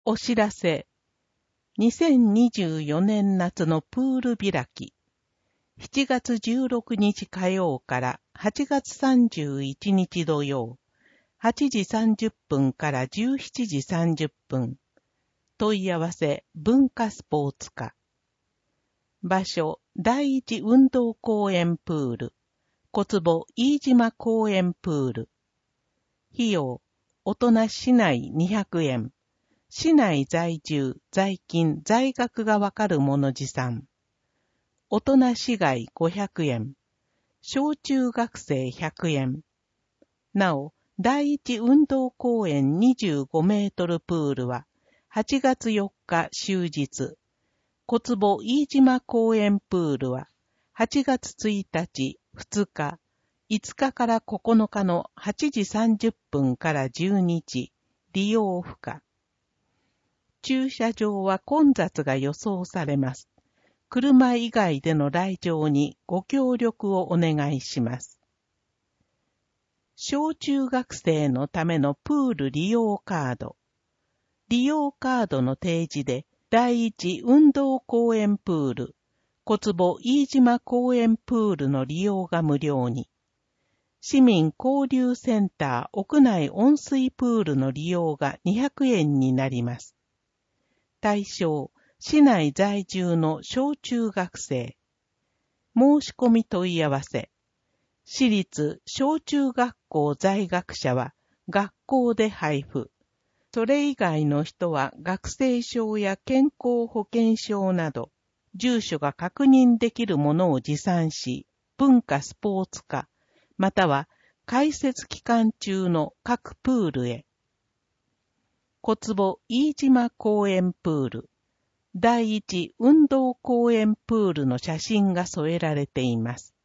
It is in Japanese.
お知らせ。2024年夏のプール開き。7月16日火曜から8月31日土曜。8時30分から17時30分。問い合わせ、文化スポーツ課。場所、第一運動公園プール。小坪飯島公園プール。費用、大人市内200円。市内在住、在勤、在学がわかる者持参。大人市外500円。小中学生100円。なお、第一運動公園25メートルプールは、8月4日終日。小坪飯島公園プールは、8月1日、2日、5日から9日の8時30分から12時、利用不可。駐車場は混雑が予想されます。車以外での来場にご協力をお願いします。小中学生のためのプール利用カード。利用カードの提示で、第一運動公園プール、小坪飯島公園プールの利用が無料に。市民交流センター屋内温水プールの利用が200円になります。対象、市内在住の小中学生。申し込み問い合わせ。市立小中学校在学者は学校で配布。それ以外の人は学生証や健康保険証など、住所が確認できるものを持参し、文化スポーツ課、または開設期間中の各プールへ。小坪飯島公園プール、第一運動公園プールの写真が添えられています。